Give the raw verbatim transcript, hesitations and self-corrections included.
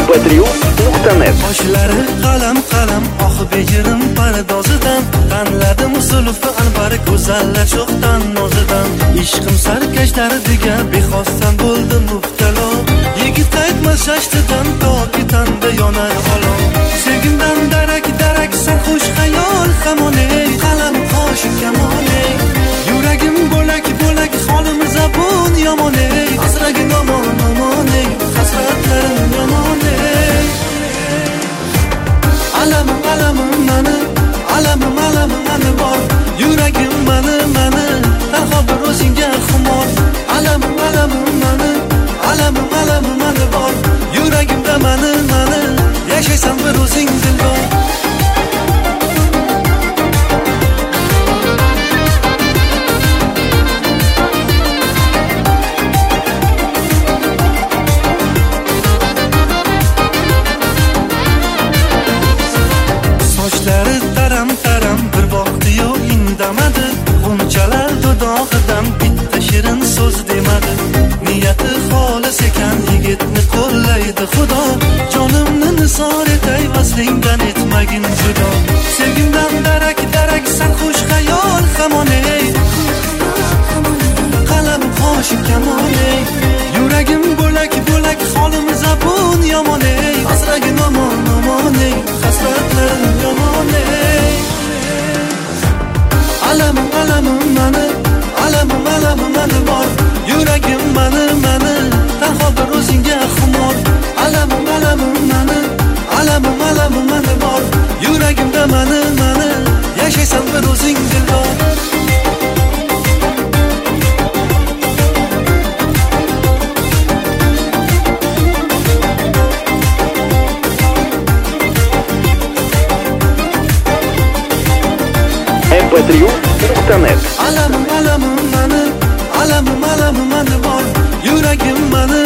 p triu nuqta net. Boshlari qalam qalam oq bejirim pardozidan, tanladim zulfi anbar go'zallar sho'xdan nozidan. Ishqim sarkash dardiga bexosdan bo'ldim muftalo. Yigit qaytmas shashtidan toki tanda yonar olov. Sevgimdan darak darak sarxush xayol hamoney, qalam qoshim kamoney. Yuragim bo'lak bo'lak holim zabun yomoney, asragim yomon yomoney, hasratlarim yomoney. Alamim alamim mani, alamim alamim mani bor. Yuragim mani mani, tanho bir o'zingga xumor. Alamim alamim mani, alamim alamim mani bor. Yuragimda mani mani, yashaysan bir o'zing dilbor. Sochlari taram taram bir boqdi-yu indamadi. G'unchalar dudog'idan bitta shirin so'z demadi. Niyati xolis ekan yigitni qo'llaydi Xudo. Jonimni nisor etay vaslingdan etmagin judo. Sevgimdan darak darak sarxush xayol hamoney, qalam qoshim kamoney. Yuragim bo'lak bo'lak holim zabun yomoney, asragim yomon yomoney, hasratlarim yomoney. Alamim alamim mani, alamim alamim mani bor. Yuragim mani mani, tanho bir o'zingga xumor. Alamim alamim mani, alamim alamim mani bor. Yuragimda mani mani, yashaysan bir o'zing dilbor. p triu nuqta net. Alamim alamim mani, alamim alamim mani bor. Yuragim mani